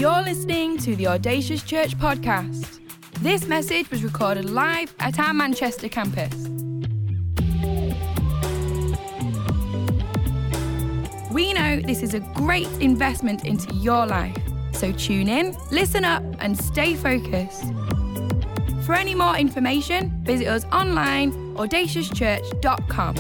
You're listening to the Audacious Church podcast. This message was recorded live at our Manchester campus. We know this is a great investment into your life, so tune in, listen up, and stay focused. For any more information, visit us online, audaciouschurch.com.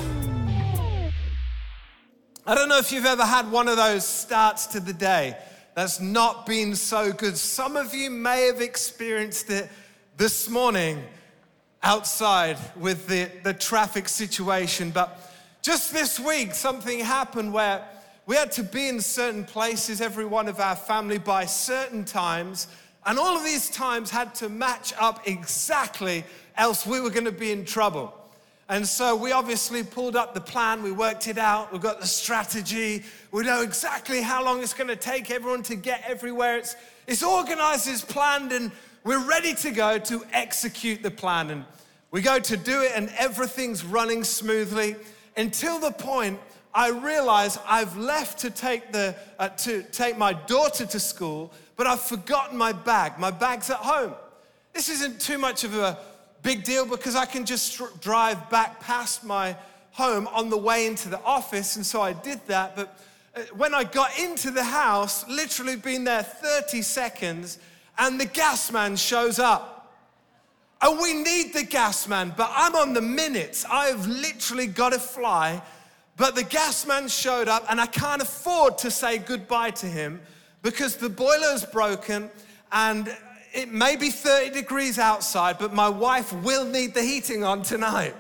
I don't know if you've ever had one of those starts to the day that's not been so good. Some of you may have experienced it this morning outside with the traffic situation, but just this week something happened where we had to be in certain places, every one of our family, by certain times, and all of these times had to match up exactly, else we were going to be in trouble. And so we obviously pulled up the plan, we worked it out, we've got the strategy, we know exactly how long it's going to take everyone to get everywhere. It's organized, it's planned, and we're ready to go to execute the plan. And we go to do it and everything's running smoothly until the point I realize I've left to take my daughter to school, but I've forgotten my bag. My bag's at home. This isn't too much of a big deal because I can just drive back past my home on the way into the office, and so I did that. But when I got into the house, literally been there 30 seconds, and the gas man shows up. And we need the gas man, but I'm on the minutes. I've literally got to fly, but the gas man showed up, and I can't afford to say goodbye to him because the boiler's broken, and it may be 30 degrees outside, but my wife will need the heating on tonight.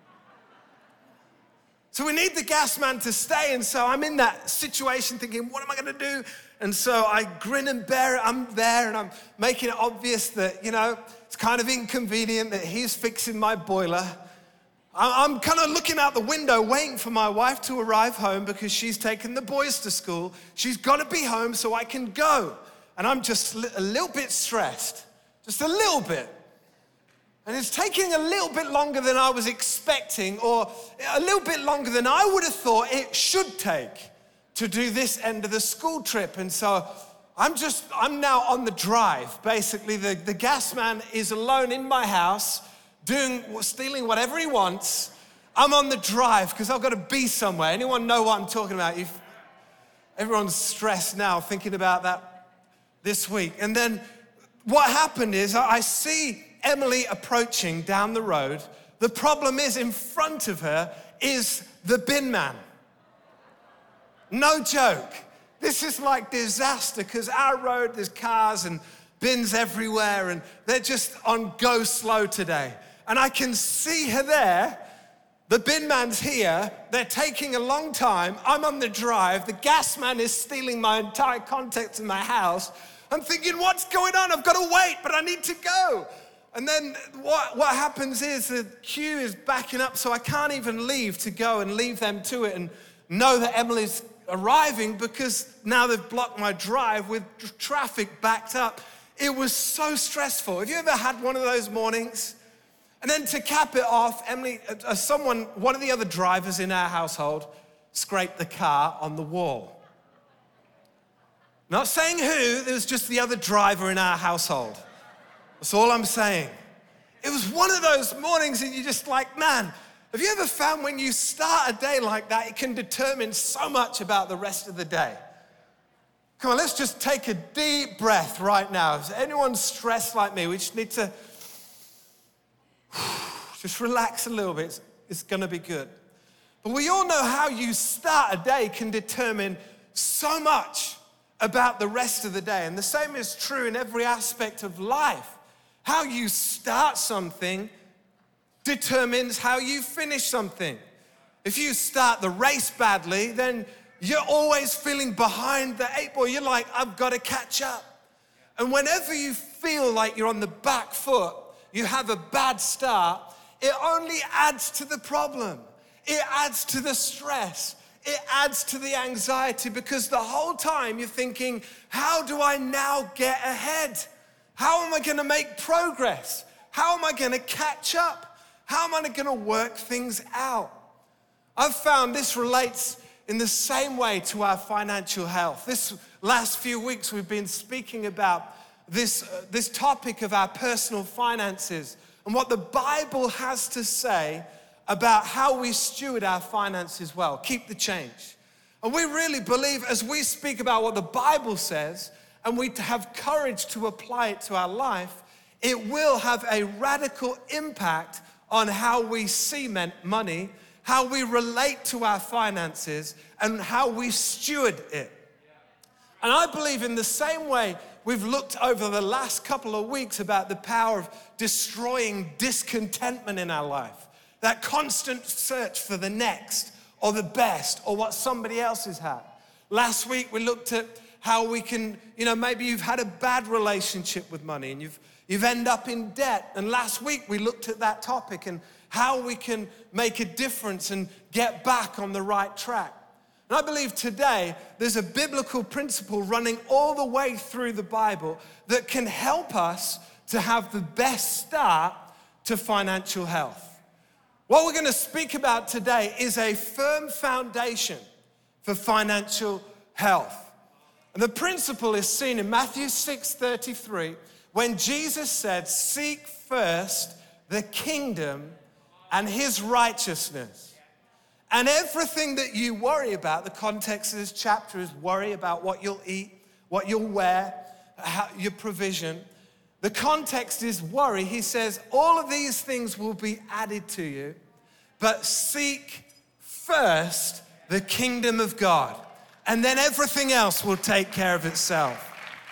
So we need the gas man to stay, and so I'm in that situation thinking, what am I gonna do? And so I grin and bear it, I'm there, and I'm making it obvious that, it's kind of inconvenient that he's fixing my boiler. I'm kind of looking out the window, waiting for my wife to arrive home because she's taken the boys to school. She's gotta be home so I can go. And I'm just a little bit stressed, just a little bit. And it's taking a little bit longer than I was expecting, or a little bit longer than I would have thought it should take to do this end of the school trip. And so I'm now on the drive. Basically, the gas man is alone in my house, stealing whatever he wants. I'm on the drive because I've got to be somewhere. Anyone know what I'm talking about? Everyone's stressed now thinking about that this week. And then what happened is I see Emily approaching down the road. The problem is in front of her is the bin man. No joke. This is like disaster because our road, there's cars and bins everywhere and they're just on go slow today. And I can see her there. The bin man's here. They're taking a long time. I'm on the drive. The gas man is stealing my entire contents in my house. I'm thinking, what's going on? I've got to wait, but I need to go. And then what happens is the queue is backing up, so I can't even leave to go and leave them to it and know that Emily's arriving because now they've blocked my drive with traffic backed up. It was so stressful. Have you ever had one of those mornings? And then to cap it off, Emily, one of the other drivers in our household scraped the car on the wall. Not saying who, there was just the other driver in our household. That's all I'm saying. It was one of those mornings and you're just like, man, have you ever found when you start a day like that, it can determine so much about the rest of the day? Come on, let's just take a deep breath right now. Is anyone stressed like me? We just need to just relax a little bit. It's gonna be good. But we all know how you start a day can determine so much about the rest of the day. And the same is true in every aspect of life. How you start something determines how you finish something. If you start the race badly, then you're always feeling behind the eight ball. You're like, I've got to catch up. And whenever you feel like you're on the back foot, you have a bad start, it only adds to the problem. It adds to the stress. It adds to the anxiety because the whole time you're thinking, how do I now get ahead? How am I gonna make progress? How am I gonna catch up? How am I gonna work things out? I've found this relates in the same way to our financial health. This last few weeks, we've been speaking about this topic of our personal finances and what the Bible has to say about how we steward our finances well. Keep the change. And we really believe, as we speak about what the Bible says and we have courage to apply it to our life, it will have a radical impact on how we see money, how we relate to our finances, and how we steward it. And I believe in the same way we've looked over the last couple of weeks about the power of destroying discontentment in our life, that constant search for the next or the best or what somebody else has had. Last week we looked at how we can, maybe you've had a bad relationship with money and you've ended up in debt. And last week we looked at that topic and how we can make a difference and get back on the right track. And I believe today there's a biblical principle running all the way through the Bible that can help us to have the best start to financial health. What we're going to speak about today is a firm foundation for financial health. And the principle is seen in Matthew 6:33 when Jesus said, "Seek first the kingdom and his righteousness. And everything that you worry about," the context of this chapter is worry about what you'll eat, what you'll wear, your provision. The context is worry. He says, all of these things will be added to you, but seek first the kingdom of God, and then everything else will take care of itself.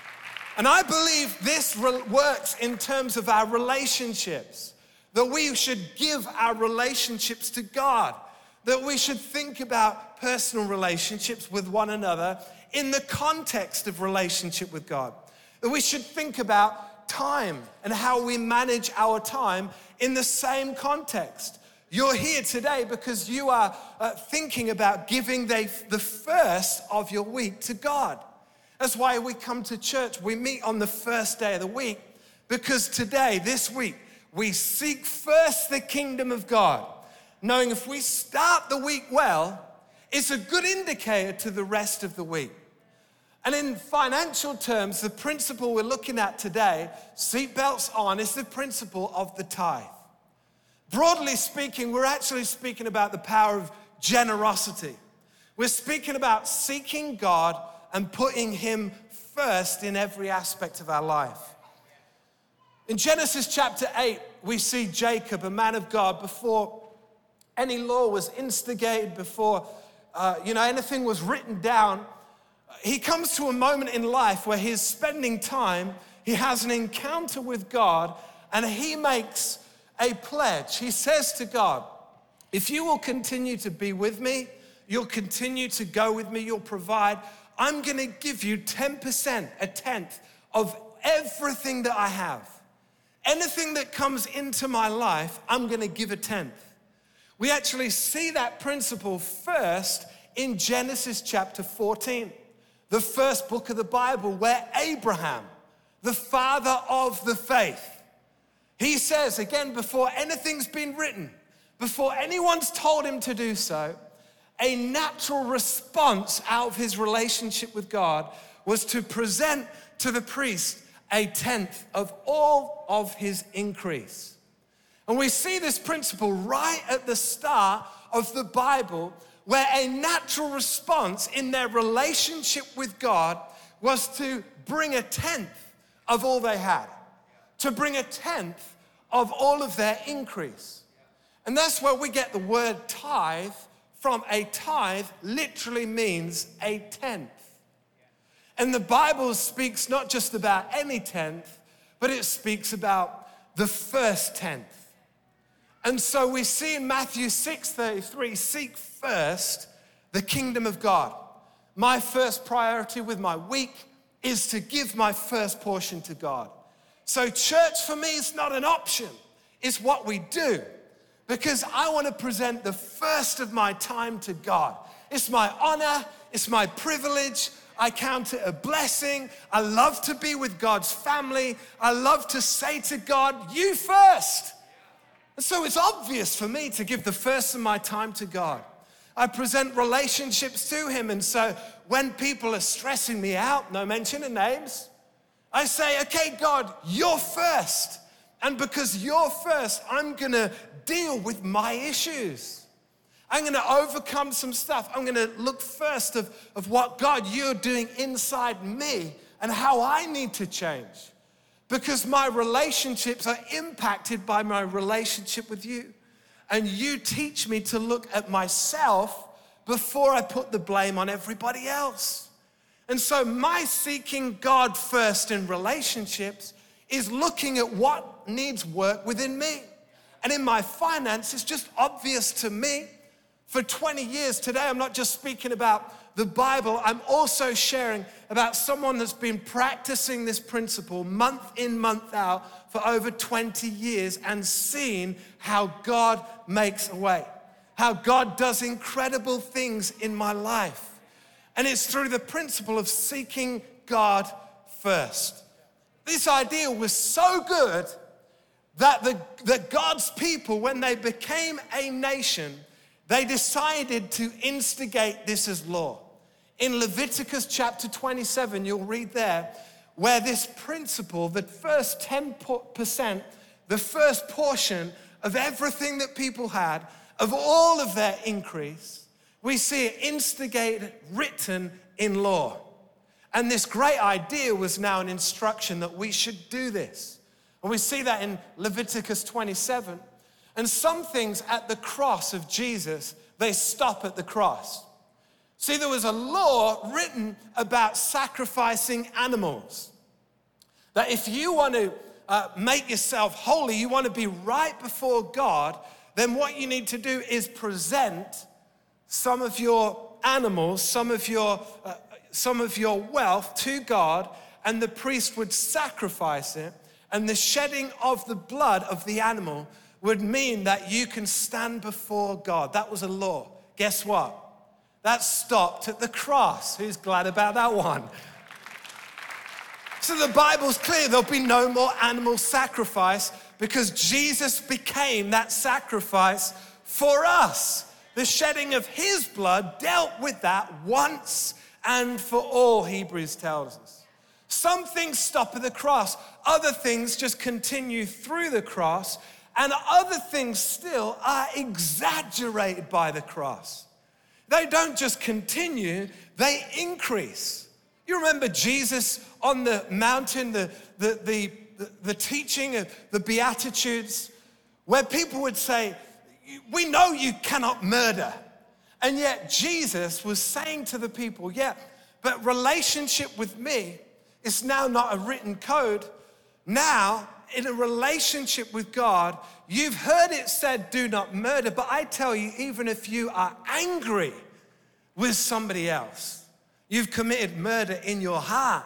And I believe this works in terms of our relationships, that we should give our relationships to God, that we should think about personal relationships with one another in the context of relationship with God, that we should think about time and how we manage our time in the same context. You're here today because you are thinking about giving the first of your week to God. That's why we come to church. We meet on the first day of the week because today, this week, we seek first the kingdom of God, knowing if we start the week well, it's a good indicator to the rest of the week. And in financial terms, the principle we're looking at today, seatbelts on, is the principle of the tithe. Broadly speaking, we're actually speaking about the power of generosity. We're speaking about seeking God and putting him first in every aspect of our life. In Genesis chapter 8, we see Jacob, a man of God, before any law was instigated, before anything was written down. He comes to a moment in life where he's spending time, he has an encounter with God, and he makes a pledge. He says to God, if you will continue to be with me, you'll continue to go with me, you'll provide, I'm gonna give you 10%, a tenth of everything that I have. Anything that comes into my life, I'm gonna give a tenth. We actually see that principle first in Genesis chapter 14, the first book of the Bible, where Abraham, the father of the faith, he says, again, before anything's been written, before anyone's told him to do so, a natural response out of his relationship with God was to present to the priest a tenth of all of his increase. And we see this principle right at the start of the Bible, where a natural response in their relationship with God was to bring a tenth of all they had, to bring a tenth of all of their increase. And that's where we get the word tithe from. A tithe literally means a tenth. And the Bible speaks not just about any tenth, but it speaks about the first tenth. And so we see in Matthew 6:33, seek first the kingdom of God. My first priority with my week is to give my first portion to God. So church for me is not an option, it's what we do, because I want to present the first of my time to God. It's my honor, it's my privilege. I count it a blessing. I love to be with God's family. I love to say to God, you first. And so it's obvious for me to give the first of my time to God. I present relationships to him. And so when people are stressing me out, no mention of names, I say, okay, God, you're first. And because you're first, I'm gonna deal with my issues. I'm gonna overcome some stuff. I'm gonna look first of what, God, you're doing inside me and how I need to change. Because my relationships are impacted by my relationship with you. And you teach me to look at myself before I put the blame on everybody else. And so my seeking God first in relationships is looking at what needs work within me. And in my finance, it's just obvious to me. For 20 years today, I'm not just speaking about the Bible, I'm also sharing about someone that's been practicing this principle month in, month out for over 20 years and seen how God makes a way, how God does incredible things in my life. And it's through the principle of seeking God first. This idea was so good that God's people, when they became a nation, they decided to instigate this as law. In Leviticus chapter 27, you'll read there, where this principle, the first 10%, the first portion of everything that people had, of all of their increase, we see it instigated, written in law. And this great idea was now an instruction that we should do this. And we see that in Leviticus 27. And some things at the cross of Jesus, they stop at the cross. See, there was a law written about sacrificing animals. That if you want to make yourself holy, you want to be right before God, then what you need to do is present some of your animals, some of your wealth to God, and the priest would sacrifice it, and the shedding of the blood of the animal would mean that you can stand before God. That was a law. Guess what? That stopped at the cross. Who's glad about that one? So the Bible's clear, there'll be no more animal sacrifice because Jesus became that sacrifice for us. The shedding of his blood dealt with that once and for all, Hebrews tells us. Some things stop at the cross, other things just continue through the cross, and other things still are exaggerated by the cross. They don't just continue, they increase. You remember Jesus on the mountain, the teaching of the Beatitudes, where people would say, we know you cannot murder. And yet Jesus was saying to the people, yeah, but relationship with me is now not a written code. Now, in a relationship with God, you've heard it said, do not murder, but I tell you, even if you are angry with somebody else, you've committed murder in your heart.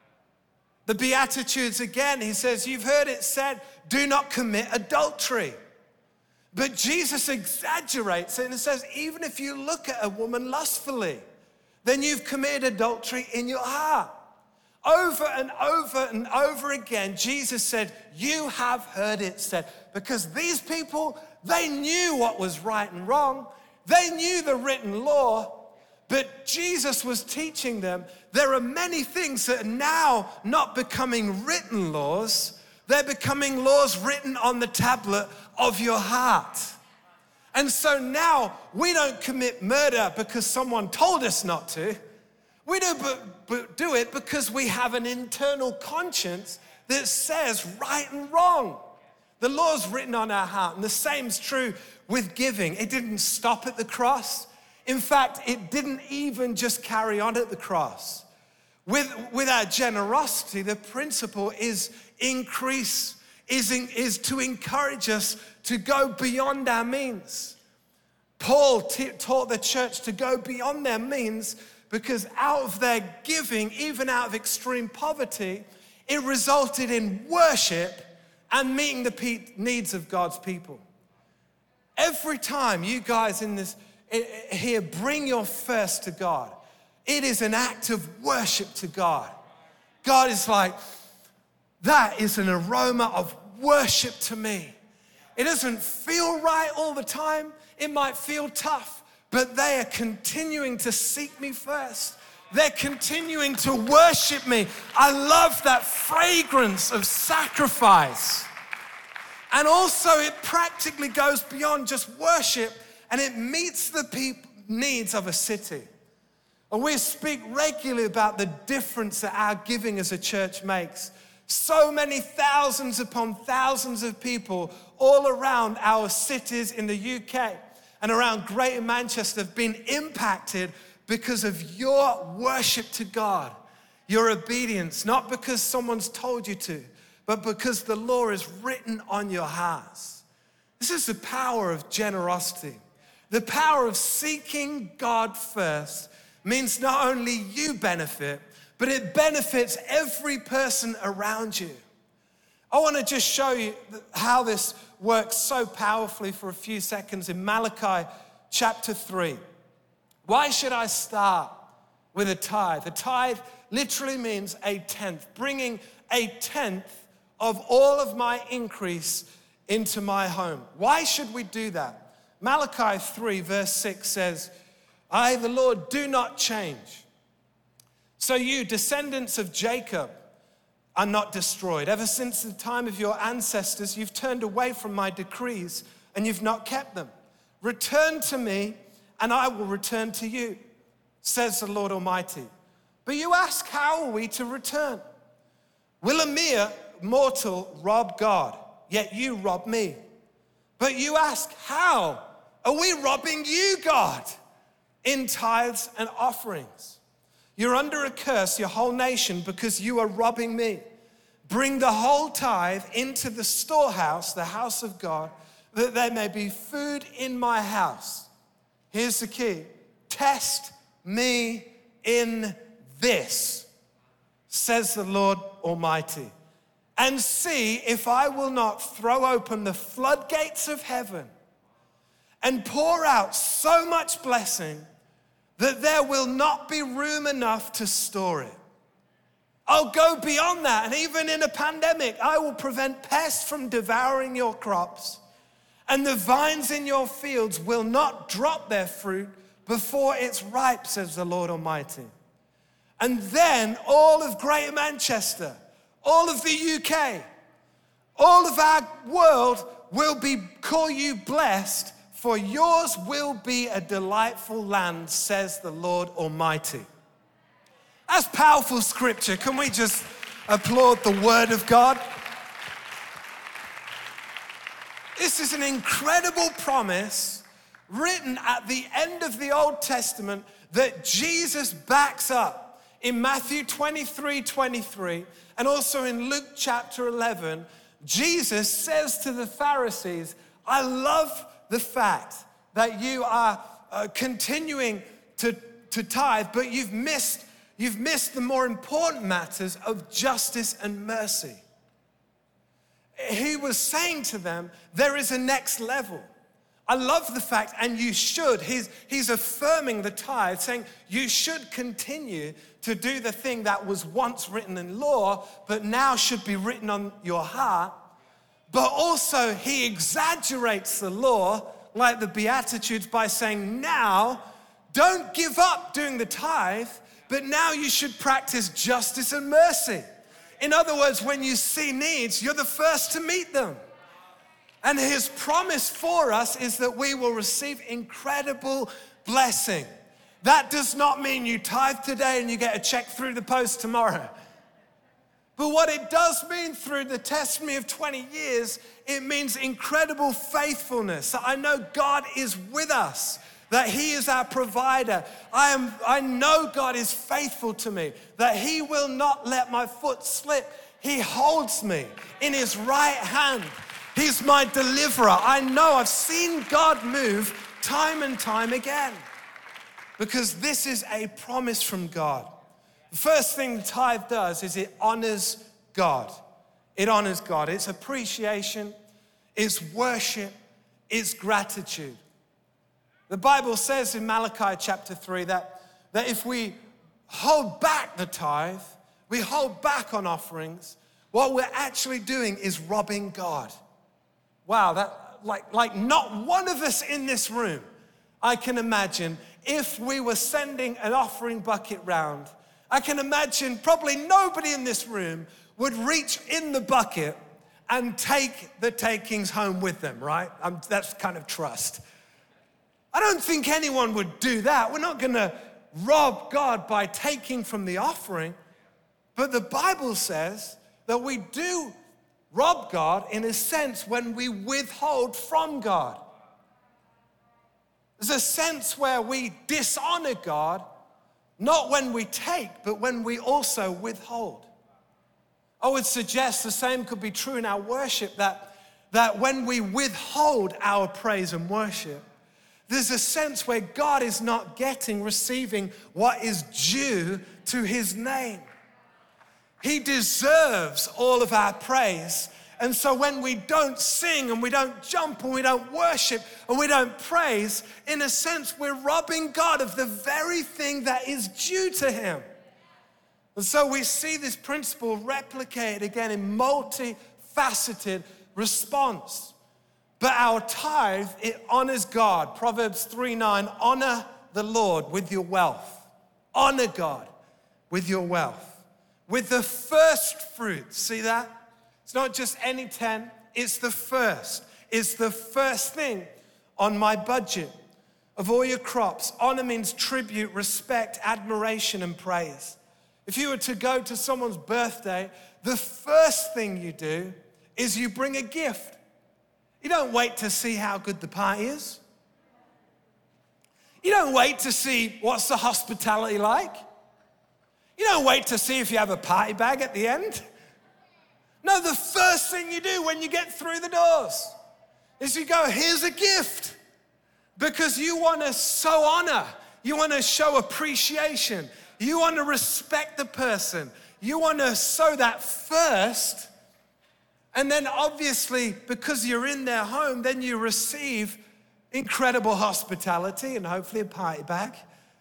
The Beatitudes again, he says, you've heard it said, do not commit adultery. But Jesus exaggerates it and says, even if you look at a woman lustfully, then you've committed adultery in your heart. Over and over and over again, Jesus said, you have heard it said. Because these people, they knew what was right and wrong. They knew the written law. But Jesus was teaching them, there are many things that are now not becoming written laws. They're becoming laws written on the tablet of your heart. And so now we don't commit murder because someone told us not to. We don't do it because we have an internal conscience that says right and wrong. The law's written on our heart, and the same's true with giving. It didn't stop at the cross. In fact, it didn't even just carry on at the cross. With our generosity, the principle is increase, is to encourage us to go beyond our means. Paul taught the church to go beyond their means because out of their giving, even out of extreme poverty, it resulted in worship and meeting the needs of God's people. Every time you guys in this here bring your first to God, it is an act of worship to God. God is like, that is an aroma of worship to me. It doesn't feel right all the time. It might feel tough, but they are continuing to seek me first. They're continuing to worship me. I love that fragrance of sacrifice. And also it practically goes beyond just worship, and it meets the needs of a city. And we speak regularly about the difference that our giving as a church makes. So many thousands upon thousands of people all around our cities in the UK and around Greater Manchester have been impacted because of your worship to God, your obedience, not because someone's told you to, but because the law is written on your hearts. This is the power of generosity. The power of seeking God first means not only you benefit, but it benefits every person around you. I want to just show you how this works so powerfully for a few seconds in Malachi chapter 3. Why should I start with a tithe? A tithe literally means a tenth, bringing a tenth of all of my increase into my home. Why should we do that? Malachi 3 verse 6 says, I, the Lord, do not change. So you, descendants of Jacob, are not destroyed. Ever since the time of your ancestors, you've turned away from my decrees and you've not kept them. Return to me and I will return to you, says the Lord Almighty. But you ask, how are we to return? Will a mere mortal rob God? Yet you rob me. But you ask, how are we robbing you, God? In tithes and offerings. You're under a curse, your whole nation, because you are robbing me. Bring the whole tithe into the storehouse, the house of God, that there may be food in my house. Here's the key. Test me in this, says the Lord Almighty, and see if I will not throw open the floodgates of heaven and pour out so much blessing that there will not be room enough to store it. I'll go beyond that, and even in a pandemic, I will prevent pests from devouring your crops, and the vines in your fields will not drop their fruit before it's ripe, says the Lord Almighty. And then all of Greater Manchester, all of the UK, all of our world will call you blessed, for yours will be a delightful land, says the Lord Almighty. That's powerful scripture. Can we just applaud the word of God? This is an incredible promise written at the end of the Old Testament that Jesus backs up in Matthew 23:23 and also in Luke chapter 11. Jesus says to the Pharisees, I love the fact that you are continuing to tithe, but you've missed the more important matters of justice and mercy. He was saying to them, there is a next level. I love the fact, and you should. He's affirming the tithe, saying you should continue to do the thing that was once written in law, but now should be written on your heart. But also he exaggerates the law, like the Beatitudes, by saying now, don't give up doing the tithe, but now you should practice justice and mercy. In other words, when you see needs, you're the first to meet them. And his promise for us is that we will receive incredible blessing. That does not mean you tithe today and you get a check through the post tomorrow. But what it does mean through the testimony of 20 years, it means incredible faithfulness. That I know God is with us, that he is our provider. I know God is faithful to me, that he will not let my foot slip. He holds me in his right hand. He's my deliverer. I know I've seen God move time and time again because this is a promise from God. The first thing the tithe does is it honors God. It honors God. It's appreciation, it's worship, it's gratitude. The Bible says in Malachi chapter 3 that if we hold back the tithe, we hold back on offerings, what we're actually doing is robbing God. Wow, that like not one of us in this room I can imagine if we were sending an offering bucket round, I can imagine probably nobody in this room would reach in the bucket and take the takings home with them, right? That's kind of trust. I don't think anyone would do that. We're not going to rob God by taking from the offering. But the Bible says that we do rob God in a sense when we withhold from God. There's a sense where we dishonor God, not when we take, but when we also withhold. I would suggest the same could be true in our worship, that when we withhold our praise and worship, there's a sense where God is not receiving what is due to his name. He deserves all of our praise. And so when we don't sing and we don't jump and we don't worship and we don't praise, in a sense, we're robbing God of the very thing that is due to him. And so we see this principle replicated again in multifaceted response. But our tithe, it honors God. Proverbs 3:9, honor the Lord with your wealth. Honor God with your wealth. With the first fruits, see that? It's not just any 10, it's the first. It's the first thing on my budget of all your crops. Honor means tribute, respect, admiration, and praise. If you were to go to someone's birthday, the first thing you do is you bring a gift. You don't wait to see how good the party is. You don't wait to see what's the hospitality like. You don't wait to see if you have a party bag at the end. No, the first thing you do when you get through the doors is you go, here's a gift. Because you want to show honor. You want to show appreciation. You want to respect the person. You want to sow that first. And then obviously, because you're in their home, then you receive incredible hospitality and hopefully a party bag.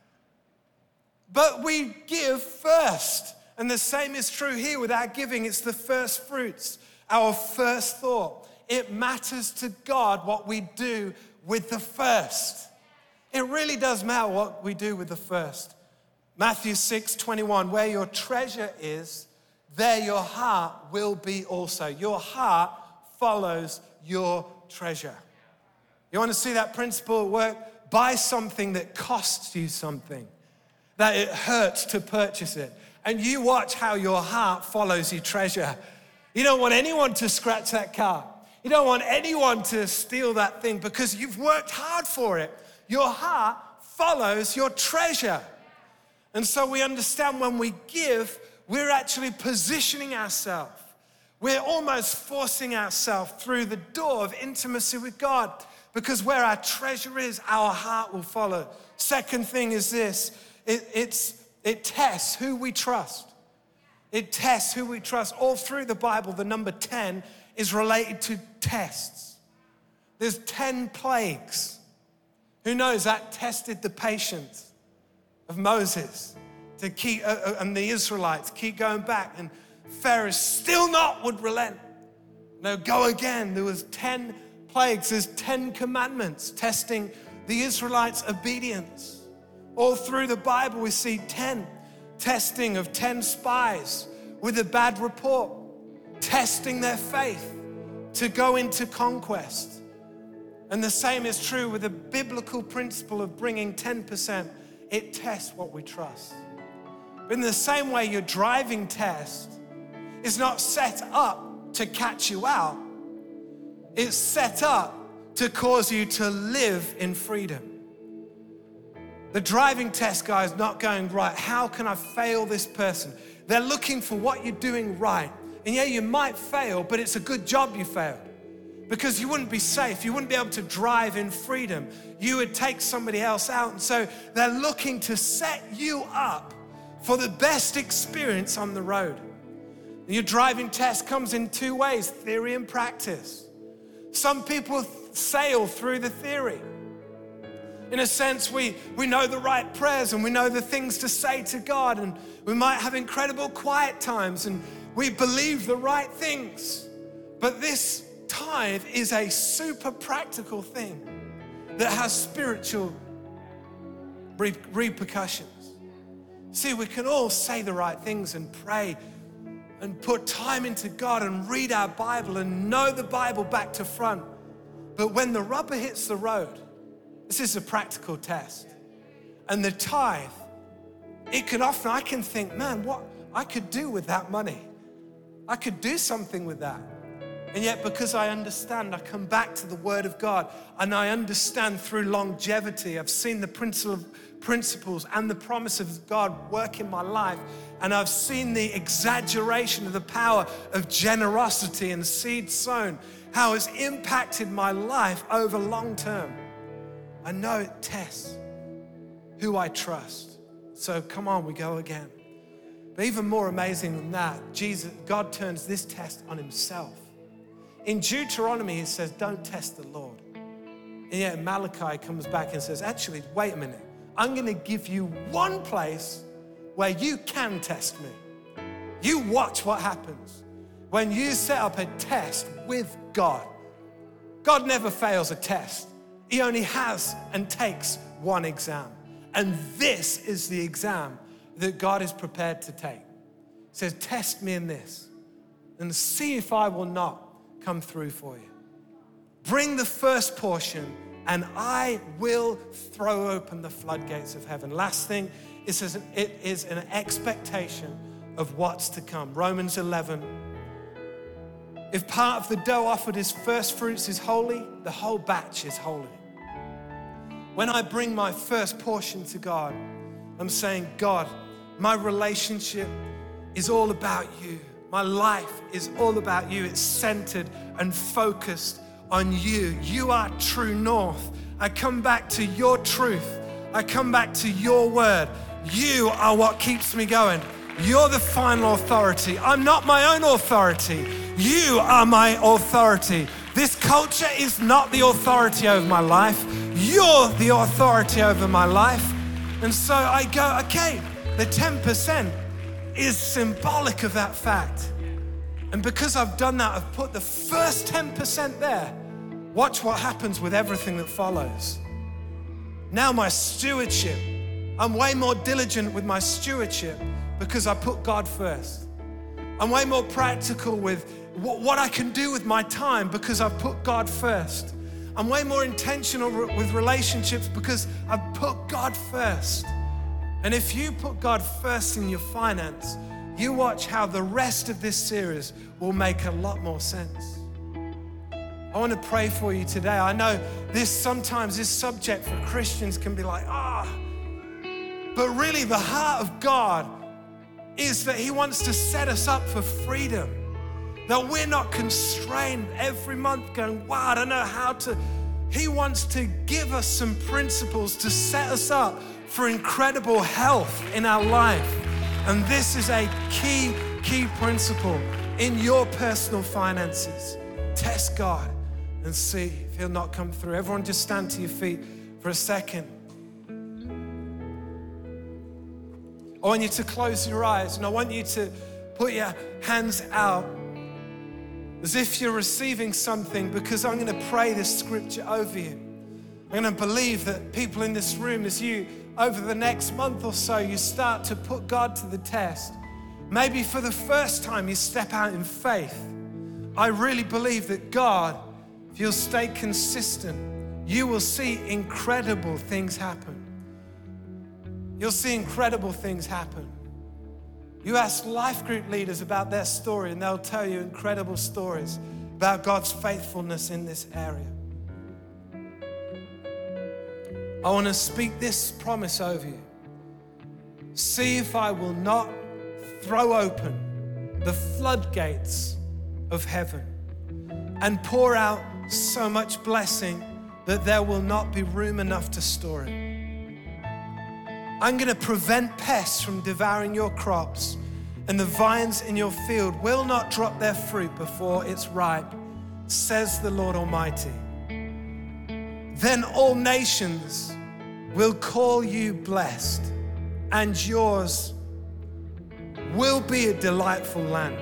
But we give first. And the same is true here with our giving. It's the first fruits, our first thought. It matters to God what we do with the first. It really does matter what we do with the first. Matthew 6:21, where your treasure is, there your heart will be also. Your heart follows your treasure. You want to see that principle at work? Buy something that costs you something, that it hurts to purchase it. And you watch how your heart follows your treasure. You don't want anyone to scratch that car. You don't want anyone to steal that thing because you've worked hard for it. Your heart follows your treasure. And so we understand when we give, we're actually positioning ourselves. We're almost forcing ourselves through the door of intimacy with God, because where our treasure is, our heart will follow. Second thing is this, it tests who we trust. It tests who we trust. All through the Bible, the number 10 is related to tests. There's 10 plagues. Who knows, that tested the patience of Moses to keep, and the Israelites keep going back, and Pharaoh still not would relent. No, go again. There was 10 plagues. There's 10 commandments testing the Israelites' obedience. All through the Bible, we see 10 testing of 10 spies with a bad report, testing their faith to go into conquest. And the same is true with the biblical principle of bringing 10%. It tests what we trust. But in the same way, your driving test is not set up to catch you out. It's set up to cause you to live in freedom. The driving test guy is not going, right, how can I fail this person? They're looking for what you're doing right. And yeah, you might fail, but it's a good job you failed. Because you wouldn't be safe. You wouldn't be able to drive in freedom. You would take somebody else out. And so they're looking to set you up for the best experience on the road. And your driving test comes in two ways, theory and practice. Some people sail through the theory. In a sense, we know the right prayers and we know the things to say to God, and we might have incredible quiet times and we believe the right things. But this tithe is a super practical thing that has spiritual repercussions. See, we can all say the right things and pray and put time into God and read our Bible and know the Bible back to front. But when the rubber hits the road, this is a practical test. And the tithe, I can think, man, what I could do with that money. I could do something with that. And yet because I understand, I come back to the Word of God and I understand through longevity. I've seen the principles and the promise of God work in my life. And I've seen the exaggeration of the power of generosity and seed sown, how it's impacted my life over long term. I know it tests who I trust. So come on, we go again. But even more amazing than that, God turns this test on himself. In Deuteronomy, he says, don't test the Lord. And yet Malachi comes back and says, actually, wait a minute. I'm going to give you one place where you can test me. You watch what happens when you set up a test with God. God never fails a test. He only has and takes one exam. And this is the exam that God is prepared to take. He says, test me in this and see if I will not come through for you. Bring the first portion and I will throw open the floodgates of heaven. Last thing, it is an expectation of what's to come. Romans 11. If part of the dough offered as first fruits is holy, the whole batch is holy. When I bring my first portion to God, I'm saying, God, my relationship is all about you. My life is all about you. It's centered and focused on you. You are true north. I come back to your truth. I come back to your word. You are what keeps me going. You're the final authority. I'm not my own authority. You are my authority. This culture is not the authority over my life. You're the authority over my life. And so I go, okay, the 10% is symbolic of that fact. And because I've done that, I've put the first 10% there. Watch what happens with everything that follows. Now my stewardship, I'm way more diligent with my stewardship because I put God first. I'm way more practical with what I can do with my time because I've put God first. I'm way more intentional with relationships because I've put God first. And if you put God first in your finance, you watch how the rest of this series will make a lot more sense. I want to pray for you today. I know sometimes this subject for Christians can be like, but really the heart of God is that he wants to set us up for freedom. That we're not constrained every month going, wow, I don't know how to. He wants to give us some principles to set us up for incredible health in our life. And this is a key principle in your personal finances. Test God and see if he'll not come through. Everyone just stand to your feet for a second. I want you to close your eyes and I want you to put your hands out as if you're receiving something, because I'm going to pray this scripture over you. I'm going to believe that people in this room, as you, over the next month or so, you start to put God to the test. Maybe for the first time you step out in faith. I really believe that God, if you'll stay consistent, you will see incredible things happen. You'll see incredible things happen. You ask life group leaders about their story and they'll tell you incredible stories about God's faithfulness in this area. I want to speak this promise over you. See if I will not throw open the floodgates of heaven and pour out so much blessing that there will not be room enough to store it. I'm going to prevent pests from devouring your crops, and the vines in your field will not drop their fruit before it's ripe, says the Lord Almighty. Then all nations will call you blessed, and yours will be a delightful land.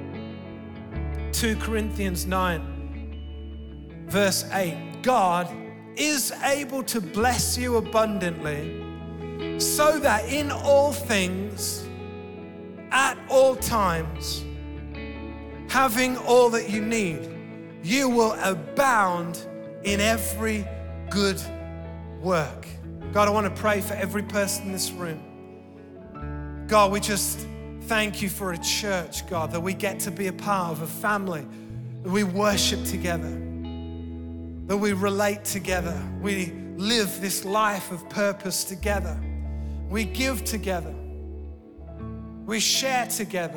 2 Corinthians 9, verse 8. God is able to bless you abundantly so that in all things, at all times, having all that you need, you will abound in every good work. God, I want to pray for every person in this room. God, we just thank you for a church, God, that we get to be a part of, a family, that we worship together, that we relate together, we live this life of purpose together, we give together, we share together,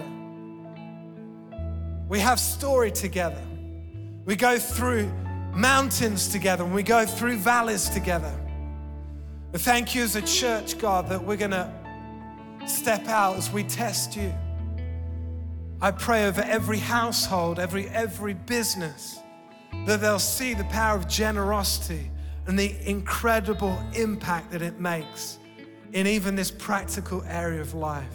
we have story together, we go through mountains together, and we go through valleys together. But thank you as a church, God, that we're gonna step out as we test you. I pray over every household, every business, that they'll see the power of generosity and the incredible impact that it makes in even this practical area of life.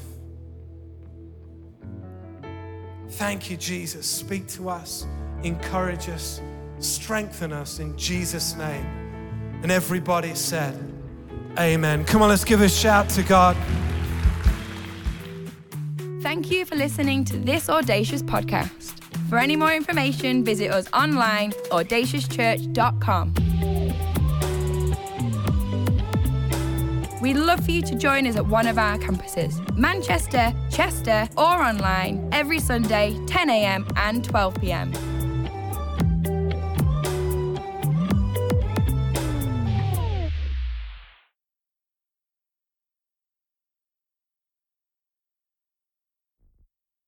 Thank you, Jesus. Speak to us, encourage us, strengthen us in Jesus' name. And everybody said, amen. Come on, let's give a shout to God. Thank you for listening to this Audacious podcast. For any more information, visit us online, audaciouschurch.com. We'd love for you to join us at one of our campuses, Manchester, Chester, or online, every Sunday, 10 a.m. and 12 p.m.